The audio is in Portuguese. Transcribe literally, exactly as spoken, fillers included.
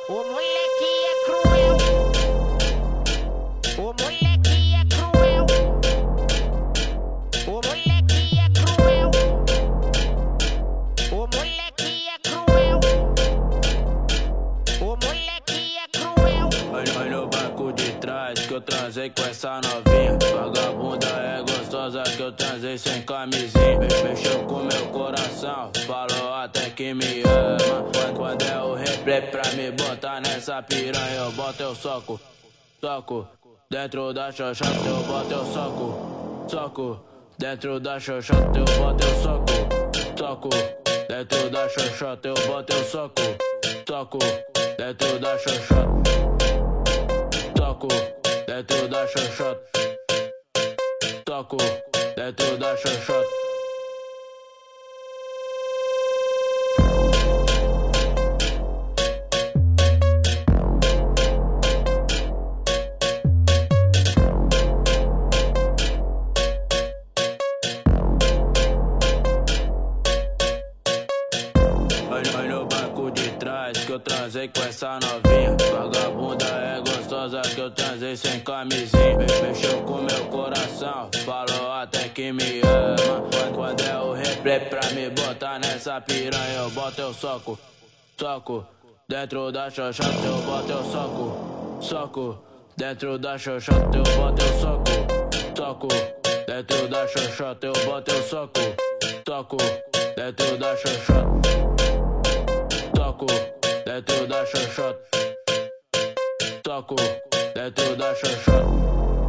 O moleque é cruel. O moleque é cruel. O moleque é cruel. O moleque é cruel. O moleque é cruel. Vai no banco de trás que eu transei com essa novinha. Vagabunda é gostosa que eu transei sem camisinha. Mexeu com meu coração, falou até que me ama. Quando é o replay pra me botar nessa piranha, eu boto eu soco, soco. Dentro da xoxota eu boto eu soco, soco. Dentro da xoxota eu boto eu soco, soco. Dentro da xoxota eu boto eu soco, soco. Dentro da xoxota, soco. Dentro da xoxota, soco. Dentro da xoxota. Vai no banco de trás que eu transei com essa novinha. Vagabunda é gostosa que eu transei sem camisinha. Mexeu com meu coração, falou até que me ama. Quando é o replay pra me botar nessa piranha, eu boto eu soco, soco. Dentro da xoxota eu boto eu soco, soco. Dentro da xoxota eu boto eu soco, soco. Dentro da xoxota eu boto eu soco, soco. Dentro da xoxota, soco. Dentro da xoxota, soco. Dentro da xoxota.